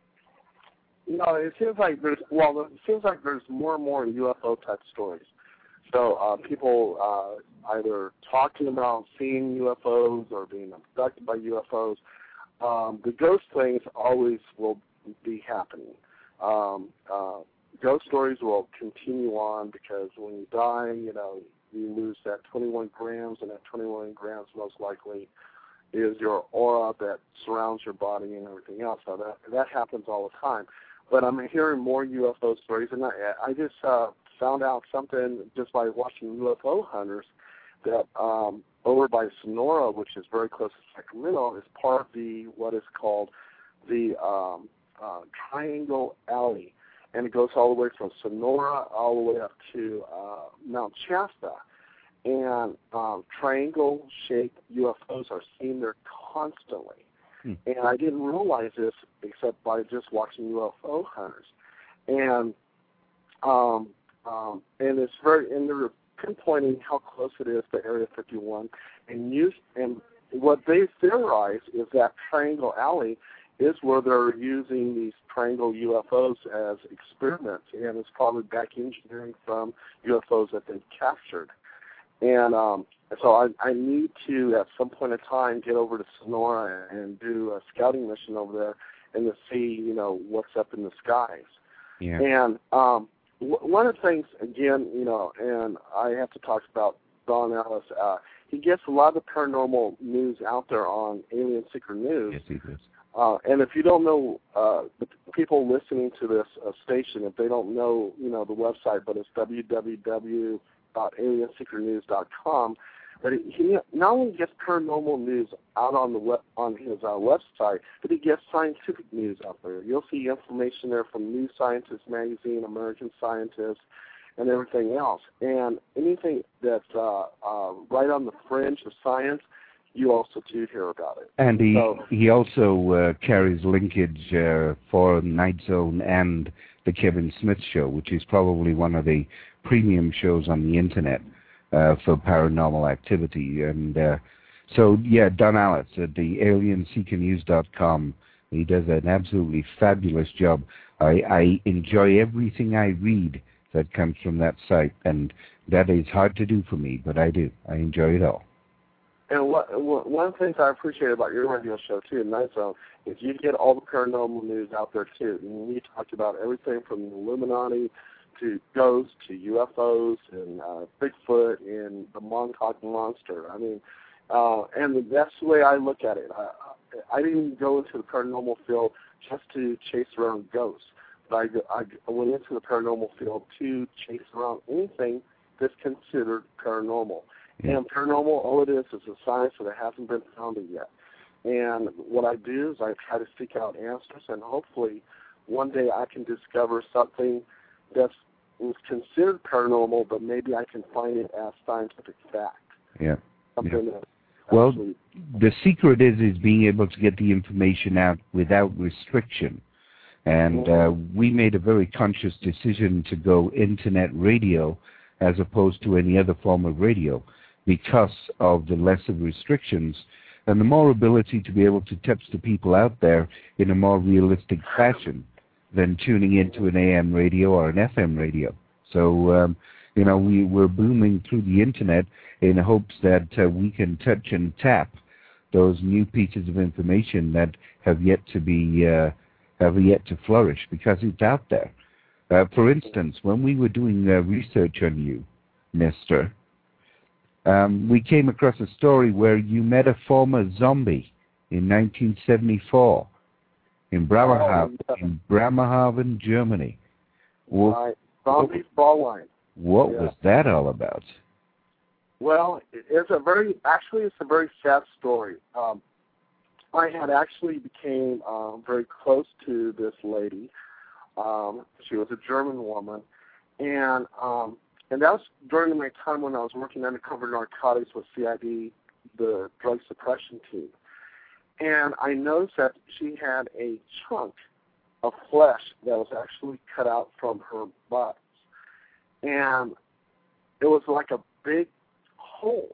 No, it seems like there's well, it seems like there's more and more U F O type stories. So uh, people uh, either talking about seeing U F Os or being abducted by U F Os. Um, the ghost things always will be happening. Um, uh, ghost stories will continue on because when you die, you know, you lose that twenty-one grams, and that twenty-one grams most likely is your aura that surrounds your body and everything else. So that that happens all the time. But I'm hearing more U F O stories, and I, I just uh, found out something just by watching U F O Hunters that um, over by Sonora, which is very close to Sacramento, is part of the what is called the um, uh, Triangle Alley, and it goes all the way from Sonora all the way up to uh, Mount Shasta. And um, triangle-shaped U F Os are seen there constantly. And I didn't realize this except by just watching U F O Hunters, and um, um, and it's very and they're pinpointing how close it is to Area fifty-one, and use and what they theorize is that Triangle Alley is where they're using these triangle U F Os as experiments, and it's probably back engineering from U F Os that they've captured. And um, so I, I need to, at some point in time, get over to Sonora and do a scouting mission over there and to see, you know, what's up in the skies. Yeah. And um, w- one of the things, again, you know, and I have to talk about Don Ellis. Uh, he gets a lot of the paranormal news out there on Alien Secret News. Yes, he does. Uh, and if you don't know, uh, the people listening to this uh, station, if they don't know, you know, the website, but it's w w w dot alien secret news dot com. But he not only gets paranormal news out on the web, on his uh, website, but he gets scientific news out there. You'll see information there from New Scientist magazine, American Scientist, and everything else. And anything that's uh, uh, right on the fringe of science, you also do hear about it. And he so, he also uh, carries linkage uh, for Night Zone and the Kevin Smith Show, which is probably one of the premium shows on the internet uh, for paranormal activity. And uh, so, yeah, Don Ellis at the alien seeker news dot com. He does an absolutely fabulous job. I, I enjoy everything I read that comes from that site, and that is hard to do for me, but I do. I enjoy it all. And what, one of the things I appreciate about your radio show, too, Night Zone, is you get all the paranormal news out there, too. And we talked about everything from the Illuminati to ghosts to U F Os and uh, Bigfoot and the Montauk Monster. I mean, uh, and that's the way I look at it. I, I didn't go into the paranormal field just to chase around ghosts. I, I went into the paranormal field to chase around anything that's considered paranormal. Yeah. And paranormal, all it is is a science that hasn't been founded yet. And what I do is I try to seek out answers, and hopefully one day I can discover something that's was considered paranormal, but maybe I can find it as scientific fact. Yeah. Something yeah. that Well, actually, the secret is is being able to get the information out without restriction. And uh, we made a very conscious decision to go internet radio as opposed to any other form of radio because of the lesser restrictions and the more ability to be able to touch the people out there in a more realistic fashion than tuning into an A M radio or an F M radio. So, um, you know, we, we're booming through the internet in hopes that uh, we can touch and tap those new pieces of information that have yet to be, uh, have yet to flourish because it's out there. Uh, for instance, when we were doing uh, research on you, Mister, um, we came across a story where you met a former zombie in nineteen seventy-four in Bremerhaven, Oh, in Bremerhaven, Germany. Well, uh, zombie Fraulein. what Yeah. was that all about? Well, it's a very, actually it's a very sad story. Um, I had actually became um, very close to this lady. Um, she was a German woman, and um, and that was during my time when I was working undercover narcotics with C I D, the drug suppression team. And I noticed that she had a chunk of flesh that was actually cut out from her butt, and it was like a big hole.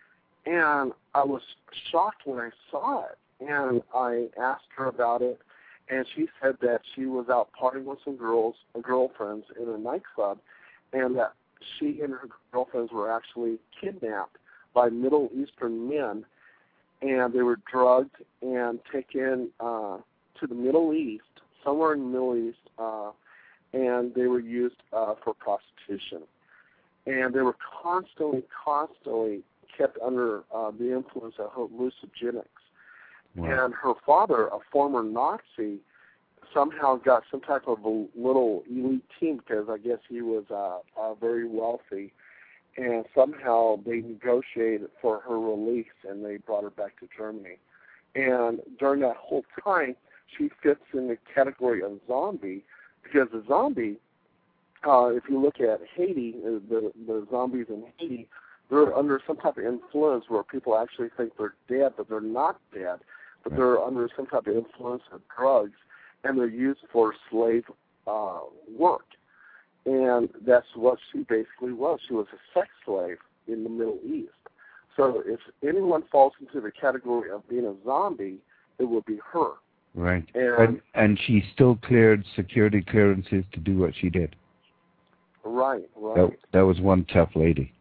And I was shocked when I saw it, and I asked her about it. And she said that she was out partying with some girls, girlfriends in a nightclub, and that she and her girlfriends were actually kidnapped by Middle Eastern men, and they were drugged and taken uh, to the Middle East, somewhere in the Middle East, uh, and they were used uh, for prostitution. And they were constantly, constantly kept under uh, the influence of hallucinogenics. Wow. And her father, a former Nazi, somehow got some type of a little elite team because I guess he was uh, uh, very wealthy. And somehow they negotiated for her release, and they brought her back to Germany. And during that whole time, she fits in the category of zombie because the zombie, uh, if you look at Haiti, uh, the, the zombies in Haiti, they're under some type of influence where people actually think they're dead, but they're not dead. But they're under some type of influence of drugs, and they're used for slave uh, work. And that's what she basically was. She was a sex slave in the Middle East. So if anyone falls into the category of being a zombie, it would be her. Right. And, And, and she still cleared security clearances to do what she did. right, right. That, that was one tough lady.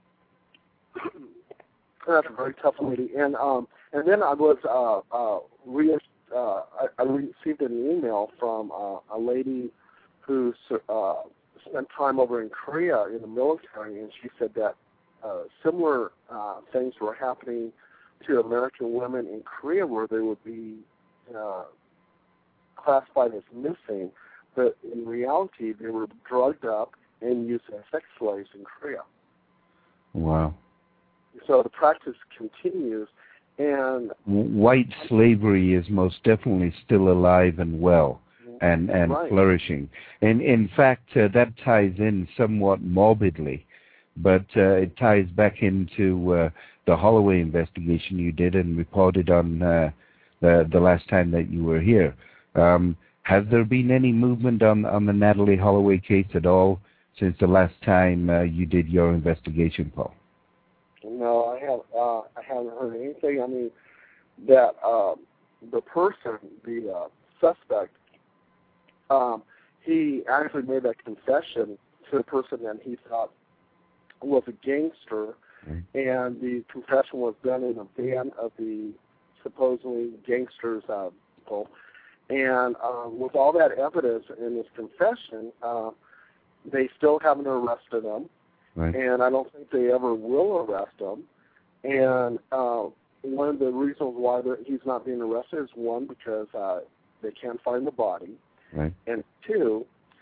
That's a very tough lady. And um, and then I was uh, uh, re- uh, I, I received an email from uh, a lady who uh, spent time over in Korea in the military, and she said that uh, similar uh, things were happening to American women in Korea, where they would be uh, classified as missing, but in reality they were drugged up and used as sex slaves in Korea. Wow. So the practice continues, and White slavery is most definitely still alive and well and, and right. flourishing. And in fact, uh, that ties in somewhat morbidly, but uh, it ties back into uh, the Holloway investigation you did and reported on uh, the, the last time that you were here. Um, has there been any movement on, on the Natalie Holloway case at all since the last time uh, you did your investigation, Paul? No, I have. Uh, I haven't heard anything. I mean, that uh, the person, the uh, suspect, um, he actually made that confession to the person that he thought was a gangster, mm-hmm. and the confession was done in a van of the supposedly gangsters' uh, people. And uh, with all that evidence in his confession, uh, they still haven't arrested him. Right. And I don't think they ever will arrest him. And uh, one of the reasons why he's not being arrested is, one, because uh, they can't find the body. Right. And two,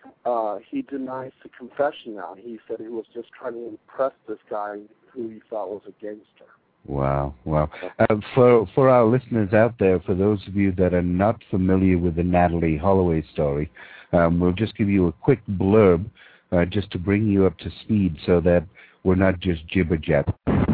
uh, he denies the confession now. He said he was just trying to impress this guy who he thought was a gangster. Wow, wow. Uh, for for our listeners out there, for those of you that are not familiar with the Natalee Holloway story, um, we'll just give you a quick blurb uh, just to bring you up to speed so that we're not just jibber-jabber.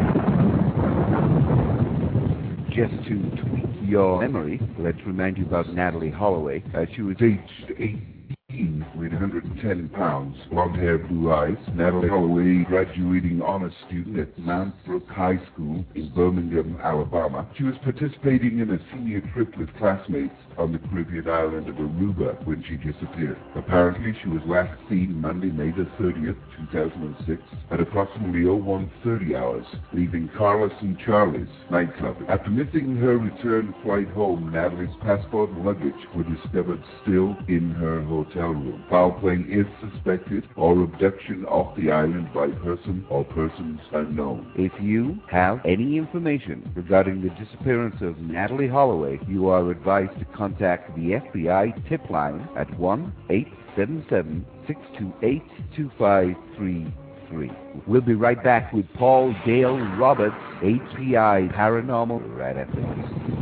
Just to tweak your memory, let's remind you about Natalee Holloway. Uh, she was aged eighteen, weighed one hundred ten pounds, blonde hair, blue eyes. Natalee Holloway, graduating honor student at Mount Brook High School in Birmingham, Alabama. She was participating in a senior trip with classmates on the Caribbean island of Aruba when she disappeared. Apparently, she was last seen Monday, May the thirtieth, two thousand six, at approximately oh one thirty hours, leaving Carlos and Charlie's nightclub. After missing her return flight home, Natalee's passport and luggage were discovered still in her hotel room. Foul play is suspected, or abduction off the island by person or persons unknown. If you have any information regarding the disappearance of Natalee Holloway, you are advised to contact the F B I tip line at one eight seven seven, six two eight, two five three three. We'll be right back with Paul Dale Roberts, A P I Paranormal, right after this.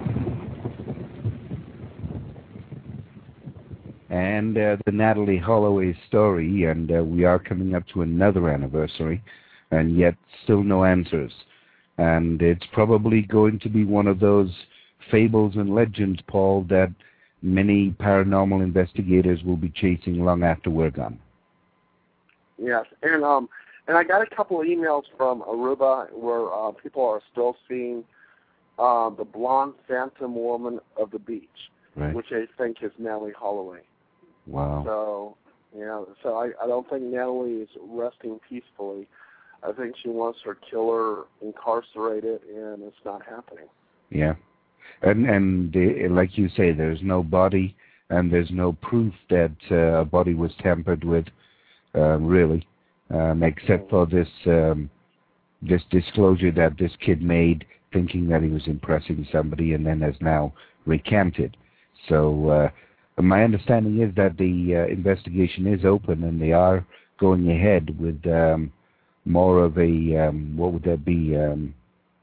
And uh, the Natalee Holloway story, and uh, we are coming up to another anniversary, and yet still no answers. And it's probably going to be one of those fables and legends, Paul, that many paranormal investigators will be chasing long after we're gone. Yes, and um, and I got a couple of emails from Aruba where uh, people are still seeing uh, the blonde phantom woman of the beach, right, which I think is Natalee Holloway. Wow. So, yeah, so I, I don't think Natalee is resting peacefully. I think she wants her killer incarcerated, and it's not happening. Yeah. And, and uh, like you say, there's no body, and there's no proof that uh, a body was tampered with, uh, really, um, except for this um, this disclosure that this kid made, thinking that he was impressing somebody, and then has now recanted. So uh, my understanding is that the uh, investigation is open, and they are going ahead with um, more of a, um, what would that be? Um,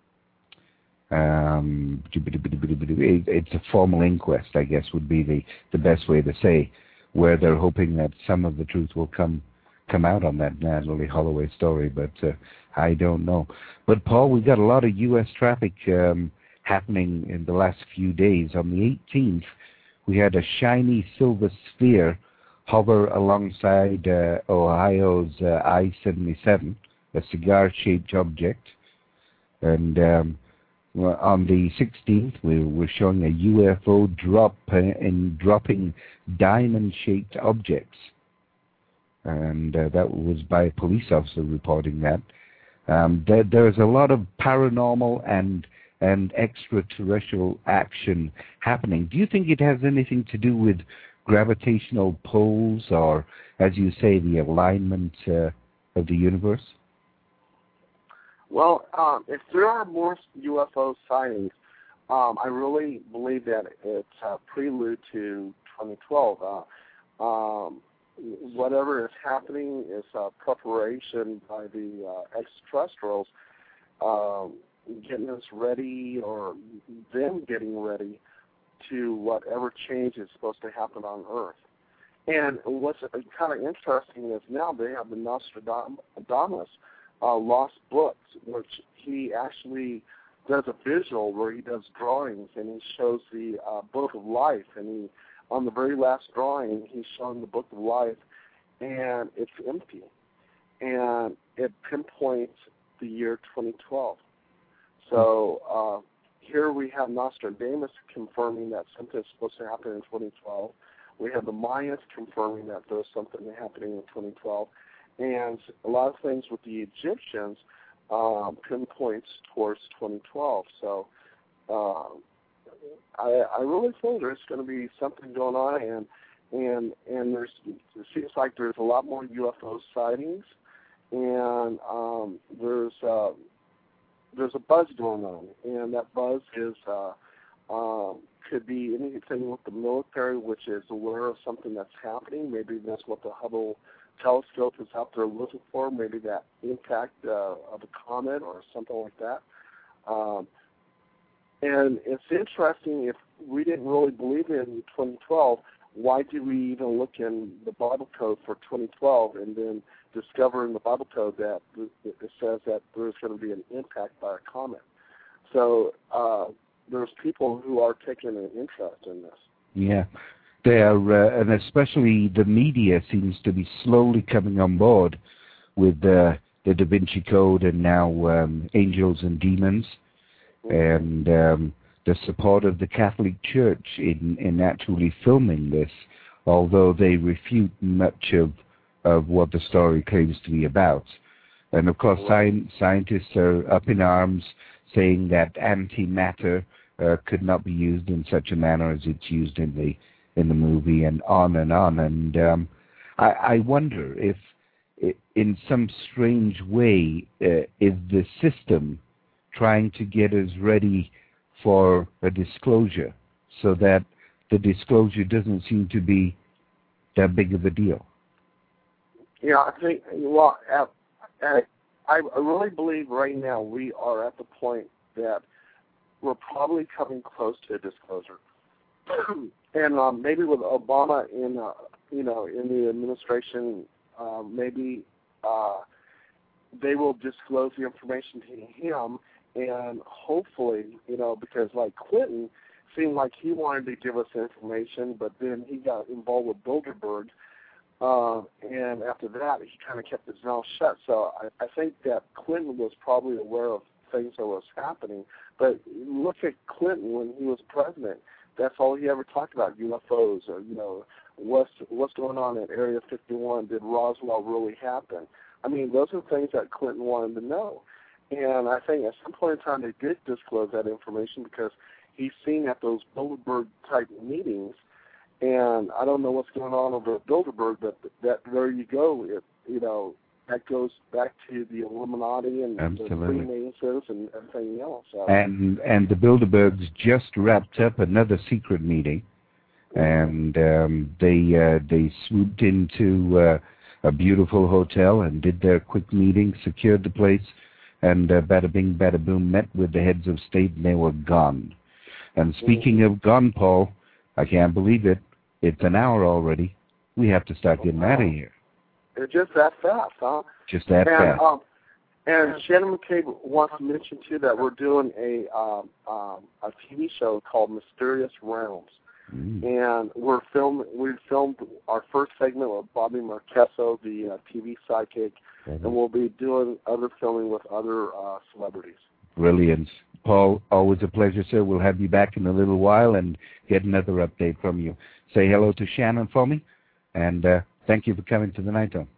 um, it's a formal inquest, I guess, would be the, the best way to say, where they're hoping that some of the truth will come come out on that Natalee Holloway story, but uh, I don't know. But, Paul, we've got a lot of U S traffic um, happening in the last few days. On the eighteenth, we had a shiny silver sphere hover alongside uh, Ohio's uh, I seventy-seven, a cigar-shaped object. And um, on the sixteenth, we were showing a U F O drop uh, and dropping diamond-shaped objects. And uh, that was by a police officer reporting that. Um, there, there's a lot of paranormal and and extraterrestrial action happening. Do you think it has anything to do with gravitational pulls or, as you say, the alignment uh, of the universe? Well, um, if there are more U F O sightings, um, I really believe that it's a prelude to twenty twelve. Uh, um, whatever is happening is a preparation by the uh, extraterrestrials um, getting us ready, or them getting ready to whatever change is supposed to happen on Earth. And what's kind of interesting is now they have the Nostradamus uh, lost books, which he actually does a visual where he does drawings and he shows the uh, Book of Life, and he, on the very last drawing, he's showing the Book of Life, and it's empty, and it pinpoints the year twenty twelve. So uh, here we have Nostradamus confirming that something's supposed to happen in twenty twelve. We have the Mayans confirming that there's something happening in twenty twelve. And a lot of things with the Egyptians um, pinpoints towards twenty twelve. So uh, I, I really feel there's going to be something going on, and and and there's it seems like there's a lot more U F O sightings, and um, there's uh, there's a buzz going on, and that buzz is uh, um, could be anything with the military, which is aware of something that's happening. Maybe that's what the Hubble telescope is out there looking for. Maybe that impact uh, of a comet or something like that. Um, and it's interesting, if we didn't really believe in twenty twelve, why did we even look in the Bible code for twenty twelve and then discover in the Bible code that it says that there's going to be an impact by a comet? So uh, there's people who are taking an interest in this. Yeah. They are, uh, and especially the media seems to be slowly coming on board with uh, the Da Vinci Code and now um, Angels and Demons, and um, the support of the Catholic Church in, in actually filming this, although they refute much of, of what the story claims to be about. And of course, sci- scientists are up in arms saying that antimatter uh, could not be used in such a manner as it's used in the in the movie, and on and on. And um, I, I wonder if, in some strange way, uh, is the system trying to get us ready for a disclosure so that the disclosure doesn't seem to be that big of a deal? Yeah, I think, well, at, at, I really believe right now we are at the point that we're probably coming close to a disclosure. And um, maybe with Obama in, uh, you know, in the administration, uh, maybe uh, they will disclose the information to him, and hopefully, you know, because like Clinton seemed like he wanted to give us information, but then he got involved with Bilderberg, uh, and after that, he kind of kept his mouth shut. So I, I think that Clinton was probably aware of things that was happening. But look at Clinton when he was president. That's all he ever talked about, U F Os, or, you know, what's, what's going on at Area fifty-one? Did Roswell really happen? I mean, those are things that Clinton wanted to know. And I think at some point in time they did disclose that information because he's seen at those Bilderberg-type meetings, and I don't know what's going on over at Bilderberg, but that there you go. It, you know, that goes back to the Illuminati and Absolutely. the Freemasons and everything else. So. And and the Bilderbergs just wrapped up another secret meeting, and um, they uh, they swooped into uh, a beautiful hotel and did their quick meeting, secured the place, and uh, bada bing, bada boom, met with the heads of state, and they were gone. And speaking mm-hmm. of gone, Paul, I can't believe it. It's an hour already. We have to start getting out of here. It's just that fast, huh? Just that and, fast. Um, and Shannon McCabe wants to mention, too, that we're doing a um, um, a T V show called Mysterious Realms. Mm. And we're film, we filmed our first segment with Bobby Marquesso, the uh, T V sidekick, mm-hmm. and we'll be doing other filming with other uh, celebrities. Brilliant. Paul, always a pleasure, sir. We'll have you back in a little while and get another update from you. Say hello to Shannon for me, and uh, thank you for coming to the Night Zone.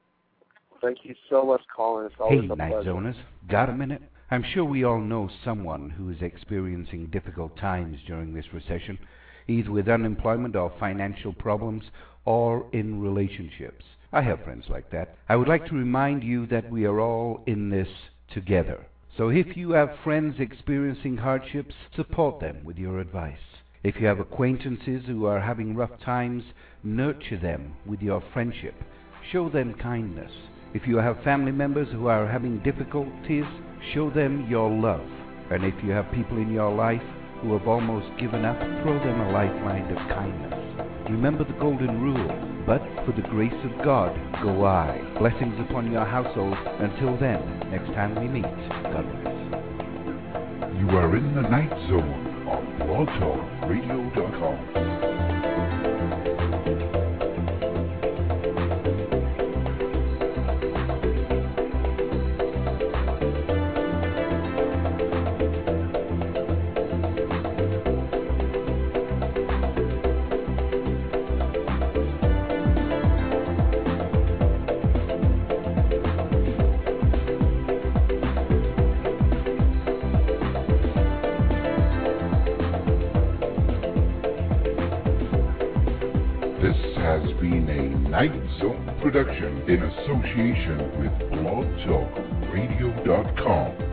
Thank you so much, Colin. It's always hey, a Night pleasure. Zoners, got a minute? I'm sure we all know someone who is experiencing difficult times during this recession, either with unemployment or financial problems, or in relationships. I have friends like that. I would like to remind you that we are all in this together. So if you have friends experiencing hardships, support them with your advice. If you have acquaintances who are having rough times, nurture them with your friendship. Show them kindness. If you have family members who are having difficulties, show them your love. And if you have people in your life who have almost given up, throw them a lifeline of kindness. Remember the golden rule, but for the grace of God, go I. Blessings upon your household. Until then, next time we meet, God bless. You are in the Night Zone on blog talk radio dot com. Night Zone production in association with blog talk radio dot com.